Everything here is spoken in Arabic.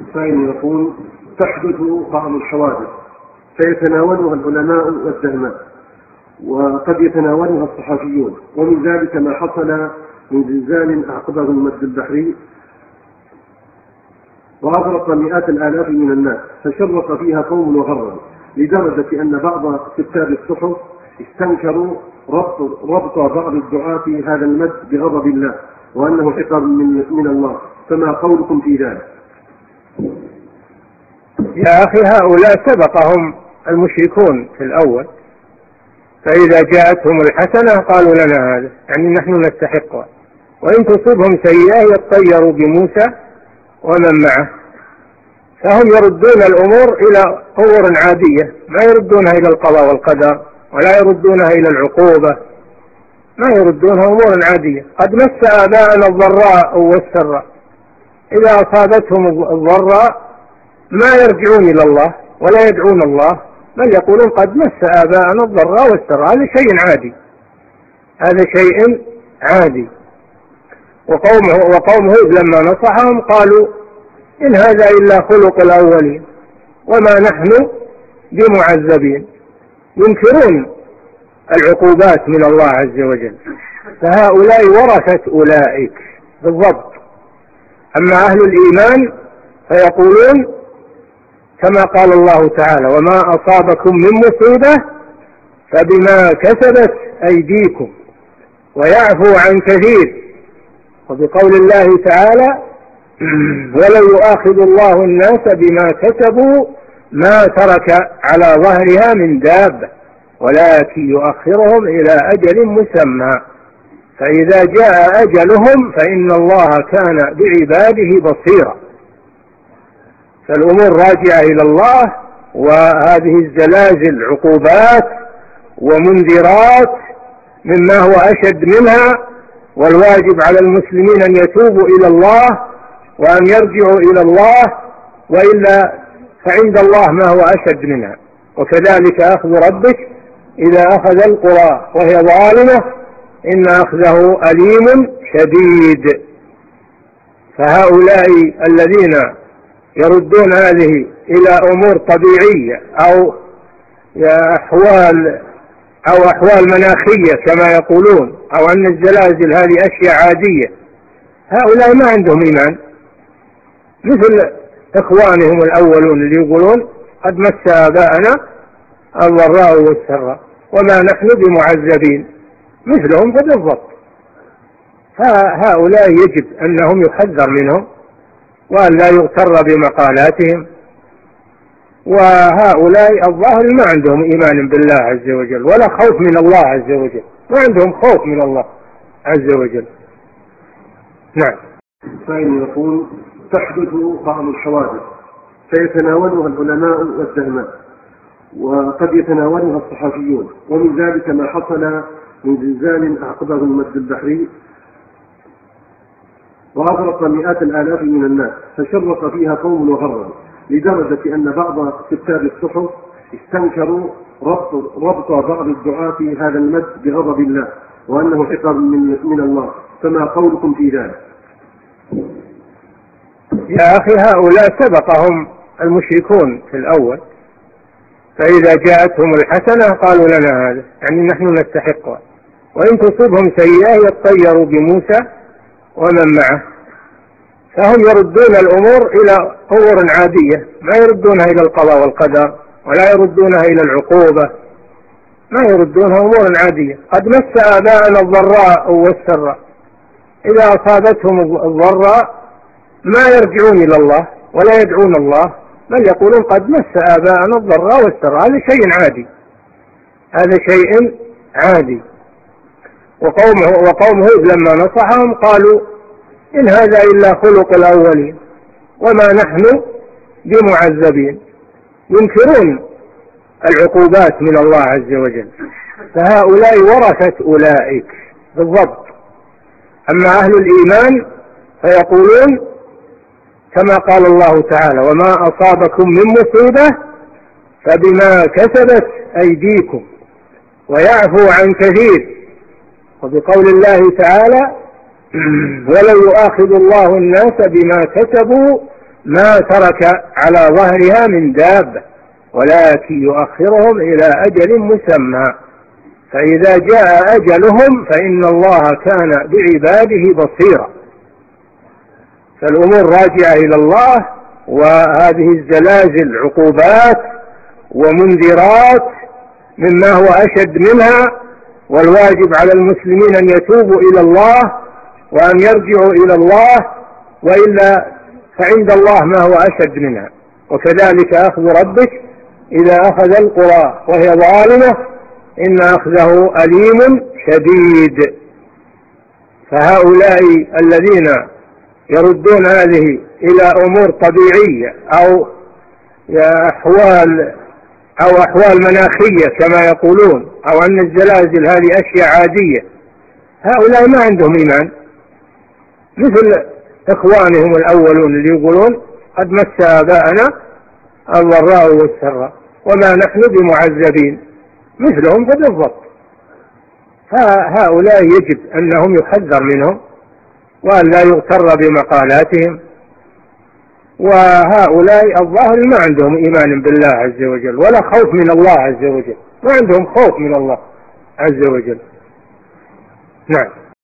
السائل يقول: تحدث بعض الحوادث فيتناولها العلماء والزعماء وقد يتناولها الصحفيون، ومن ذلك ما حصل من زلزال أعقبه المد البحري وأغرق مئات الآلاف من الناس، فشرق فيها قوم وغربوا، لدرجة أن بعض كتاب الصحف استنكروا ربط بعض الدعاة في هذا المد بغضب الله وأنه عقاب من الله، فما قولكم في ذلك؟ يا أخي، هؤلاء سبقهم المشركون في الأول، فإذا جاءتهم الحسنة قالوا لنا هذا، يعني نحن نستحقها، وإن تصبهم سيئة يطيروا بموسى ومن معه، فهم يردون الأمور إلى أمور عادية، ما يردونها إلى القضاء والقدر، ولا يردونها إلى العقوبة، ما يردونها أمور عادية. قد مس آباءنا الضراء والسراء، إذا أصابتهم الضراء ما يرجعون إلى الله ولا يدعون الله، بل يقولون قد مس آباءنا الضراء والسراء. هذا شيء عادي، هذا شيء عادي. وقوم هود لما نصحهم قالوا: إن هذا إلا خلق الأولين وما نحن بمعذبين. ينكرون العقوبات من الله عز وجل، فهؤلاء ورثة أولئك بالضبط. أما أهل الإيمان فيقولون كما قال الله تعالى: وما أصابكم من مصيبة فبما كسبت أيديكم ويعفو عن كثير. وبقول الله تعالى: ولو يؤاخذ الله الناس بما كسبوا ما ترك على ظهرها من دابة ولكن يؤخرهم إلى أجل مسمى، فإذا جاء أجلهم فإن الله كان بعباده بصيرا. فالأمور راجعة إلى الله، وهذه الزلازل عقوبات ومنذرات مما هو أشد منها، والواجب على المسلمين أن يتوبوا إلى الله وأن يرجعوا إلى الله، وإلا فعند الله ما هو أشد منها. وكذلك أخذ ربك إذا أخذ القرى وهي ظالمة إن أخذه أليم شديد. فهؤلاء الذين يردون هذه إلى أمور طبيعية أو أحوال مناخية كما يقولون، أو أن الزلازل هذه أشياء عادية، هؤلاء ما عندهم إيمان، مثل إخوانهم الأولون اللي يقولون قد مس آباءنا الضراء والسراء وما نحن بمعذبين، مثلهم بالضبط. هؤلاء يجب أنهم يحذر منهم وأن لا يغتر بمقالاتهم، وهؤلاء الظاهر ما عندهم إيمان بالله عز وجل ولا خوف من الله عز وجل، ما عندهم خوف من الله عز وجل. نعم. السائل يقول: تحدث بعض الحوادث فيتناولها العلماء والزعماء وقد يتناولها الصحفيون، ومن ذلك ما حصل من زلزال أعقبه المد البحري وأغرق مئات الآلاف من الناس، فشرق فيها قوم وغربوا، لدرجة أن بعض كتاب الصحف استنكروا ربط بعض الدعاة في هذا المد بغضب الله وأنه عقاب من الله، فما قولكم في ذلك؟ يا أخي، هؤلاء سبقهم المشركون في الأول، فإذا جاءتهم الحسنة قالوا لنا هذا، يعني نحن نستحقها، وإن تصبهم سيئة يطيروا بموسى ومن معه، فهم يردون الأمور إلى أمور عادية، ما يردونها إلى القضاء والقدر، ولا يردونها إلى العقوبة، ما يردونها أمور عادية. قد مس آباءنا الضراء والسراء، إذا أصابتهم الضراء ما يرجعون إلى الله ولا يدعون الله، بل يقولون قد مس آباءنا الضراء والسراء. هذا شيء عادي، هذا شيء عادي. وقوم هود لما نصحهم قالوا: إن هذا إلا خلق الأولين وما نحن بمعذبين. ينكرون العقوبات من الله عز وجل، فهؤلاء ورثة أولئك بالضبط. أما أهل الإيمان فيقولون كما قال الله تعالى: وما أصابكم من مصيبة فبما كسبت أيديكم ويعفو عن كثير. وبقول الله تعالى: ولو يؤاخذ الله الناس بما كسبوا ما ترك على ظهرها من دابة، ولكن يؤخرهم إلى أجل مسمى، فإذا جاء أجلهم فإن الله كان بعباده بصيرا. فالأمور راجعة إلى الله، وهذه الزلازل عقوبات ومنذرات مما هو أشد منها، والواجب على المسلمين أن يتوبوا إلى الله وأن يرجعوا إلى الله، وإلا فعند الله ما هو أشد منها. وكذلك أخذ ربك إذا أخذ القرى وهي ظالمة إن أخذه أليم شديد. فهؤلاء الذين يردون هذه إلى أمور طبيعية أو أحوال مناخية كما يقولون، أو أن الزلازل هذه أشياء عادية، هؤلاء ما عندهم إيمان، مثل إخوانهم الأولون اللي يقولون قد مس آباءنا الضراء والسراء وما نحن بمعذبين، مثلهم بالضبط. هؤلاء يجب أنهم يحذر منهم وأن لا يغتر بمقالاتهم. وهؤلاء الظاهر ما عندهم إيمان بالله عز وجل ولا خوف من الله عز وجل، ما عندهم خوف من الله عز وجل. نعم.